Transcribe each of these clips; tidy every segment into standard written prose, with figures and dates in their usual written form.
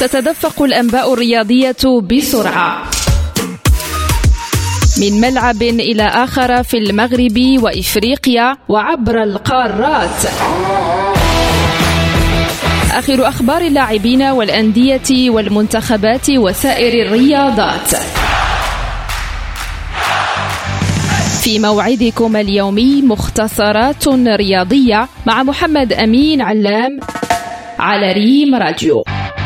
تتدفق الأنباء الرياضية بسرعة من ملعب إلى آخر في المغرب وإفريقيا وعبر القارات. آخر أخبار اللاعبين والأندية والمنتخبات وسائر الرياضات في موعدكم اليومي مختصرات رياضية مع محمد أمين علام على ريم راديو.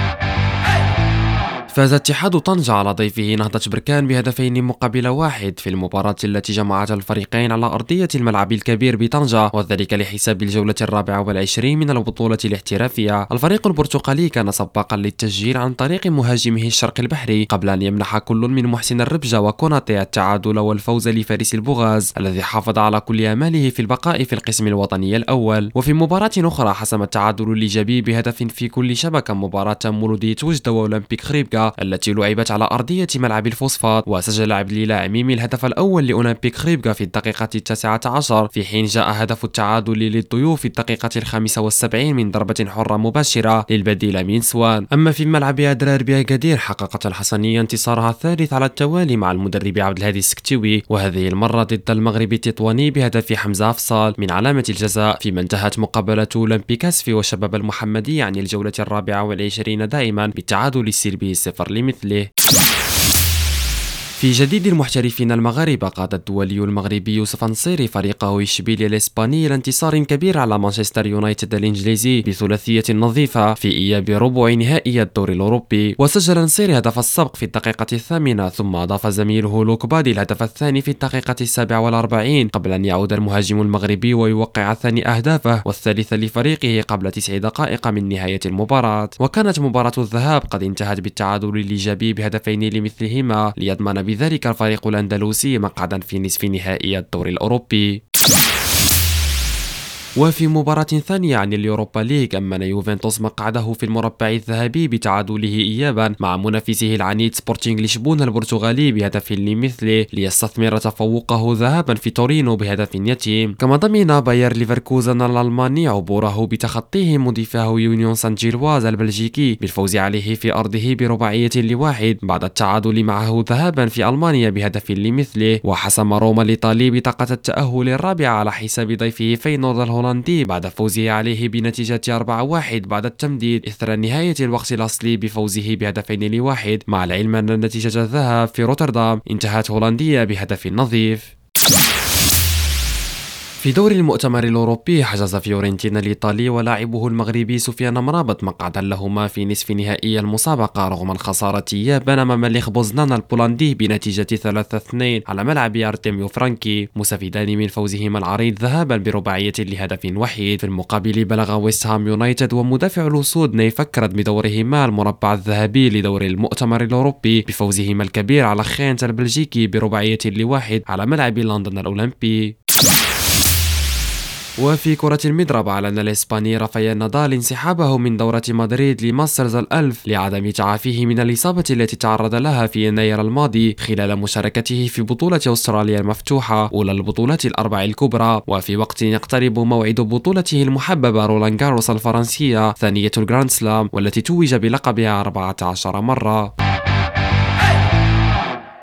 فاز اتحاد طنجة على ضيفه نهضة بركان بهدفين مقابل واحد في المباراة التي جمعت الفريقين على أرضية الملعب الكبير بطنجة، وذلك لحساب الجولة 24 من البطولة الاحترافية. الفريق البرتقالي كان سباقا للتسجيل عن طريق مهاجمه الشرق البحري قبل أن يمنح كل من محسن الربجة وكوناتي التعادل والفوز لفارس البوغاز الذي حافظ على كل آماله في البقاء في القسم الوطني الأول. وفي مباراة أخرى حسم التعادل الإيجابي بهدف في كل شبكة مباراة مولودية وجدة وأولمبيك خريبكا التي لعبت على أرضية ملعب الفوسفات، وسجل عبد عميمي الهدف الأول لأولمبيك خريبكا في الدقيقة 19، في حين جاء هدف التعادل للضيوف في الدقيقة 75 من ضربة حرة مباشرة للبديل من سوان. أما في ملعب أدرار بأكادير حققت الحسنية انتصارها الثالث على التوالي مع المدرب عبد الهادي السكتيوي، وهذه المرة ضد المغرب التطواني بهدف حمزة أفصال من علامة الجزاء، فيما انتهت مقابلة أولمبيك أسفي وشباب المحمدي عن الجولة 24 دائما بالتعادل السلبي 0 لمثله. في جديد المحترفين المغاربة قاد الدولي المغربي يوسف نصيري فريقه إشبيليا الإسباني لانتصار كبير على مانشستر يونايتد الإنجليزي بثلاثية نظيفة في إياب ربع نهائي الدوري الأوروبي. وسجل نصيري هدف السبق في الدقيقة 8، ثم أضاف زميله لوك بادي الهدف الثاني في الدقيقة 47 قبل أن يعود المهاجم المغربي ويوقع ثاني أهدافه والثالثة لفريقه قبل 9 دقائق من نهاية المباراة. وكانت مباراة الذهاب قد انتهت بالتعادل الإيجابي بهدفين لمثلهما ليضمن بذلك الفريق الأندلسي مقعدا في نصف نهائي الدوري الأوروبي. وفي مباراة ثانية عن اليوروبا ليج أمن يوفنتوس مقعده في المربع الذهبي بتعادله إيابا مع منافسه العنيد سبورتينغ لشبونة البرتغالي بهدف لمثله ليستثمر تفوقه ذهابا في تورينو بهدف يتيم. كما ضمن باير ليفركوزن الألماني عبوره بتخطيه مضيفه يونيون سان جيلواز البلجيكي بالفوز عليه في أرضه برباعية ل1 بعد التعادل معه ذهابا في ألمانيا بهدف لمثله. وحسم روما الإيطالي بطاقة التأهل الرابعة على حساب ضيفه فينورد الهولندي بعد فوزه عليه بنتيجة 4-1 بعد التمديد إثر نهاية الوقت الأصلي بفوزه بهدفين ل1، مع العلم أن نتيجة الذهاب في روتردام انتهت هولندية بهدف نظيف. في دور المؤتمر الأوروبي حجز فيورنتينا الإيطالي ولاعبه المغربي سفيان مرابط مقعدا لهما في نصف نهائي المسابقة رغم الخسارة إيابا أمام ليخ بوزنان البولندي بنتيجة 3-2 على ملعب أرتيميو فرانكي، مستفيدان من فوزهما العريض ذهابا برباعية لهدف وحيد. في المقابل بلغ ويست هام يونايتد ومدافع الأسود نيف كرد بدورهما المربع الذهبي لدور المؤتمر الأوروبي بفوزهما الكبير على خينت البلجيكي برباعية ل1 على ملعب لندن الأولمبي. وفي كرة المضرب أعلن الإسباني رافائيل نادال انسحابه من دورة مدريد لماسترز 1000 لعدم تعافيه من الإصابة التي تعرض لها في يناير الماضي خلال مشاركته في بطولة أستراليا المفتوحة أولى البطولات الأربع الكبرى، وفي وقت يقترب موعد بطولته المحببة رولان جاروس الفرنسية ثانية الجراند سلام والتي توج بلقبها 14 مرة.